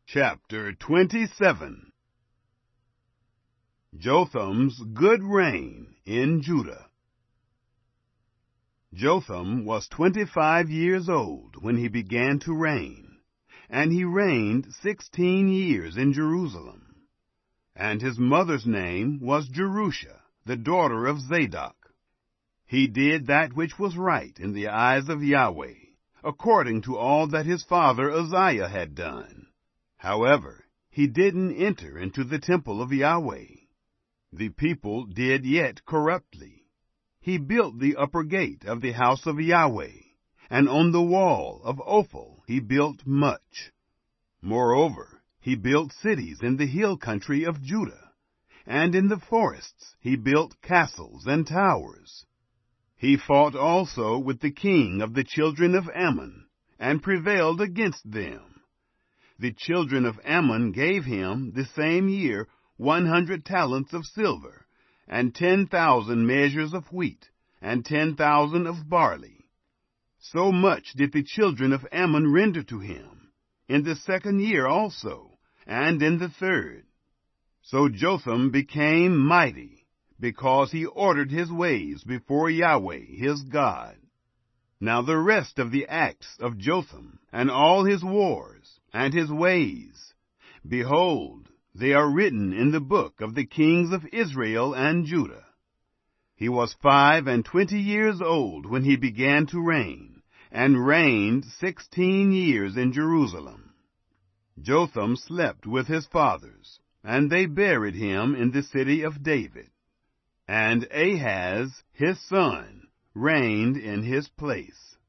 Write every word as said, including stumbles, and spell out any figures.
Chapter twenty-seven. Jotham's good reign in Judah. Jotham was twenty-five years old when he began to reign, and he reigned sixteen years in Jerusalem. And his mother's name was Jerusha, the daughter of Zadok. He did that which was right in the eyes of Yahweh, according to all that his father Uzziah had done. However, he didn't enter into the temple of Yahweh. The people did yet corruptly. He built the upper gate of the house of Yahweh, and on the wall of Ophel he built much. Moreover, he built cities in the hill country of Judah, and in the forests he built castles and towers. He fought also with the king of the children of Ammon, and prevailed against them. The children of Ammon gave him the same year one hundred talents of silver, and ten thousand measures of wheat, and ten thousand of barley. So much did the children of Ammon render to him, in the second year also, and in the third. So Jotham became mighty, because he ordered his ways before Yahweh his God. Now the rest of the acts of Jotham, and all his wars, and his ways, behold, they are written in the book of the kings of Israel and Judah. He was five and twenty years old when he began to reign, and reigned sixteen years in Jerusalem. Jotham slept with his fathers, and they buried him in the city of David. And Ahaz, his son, reigned in his place.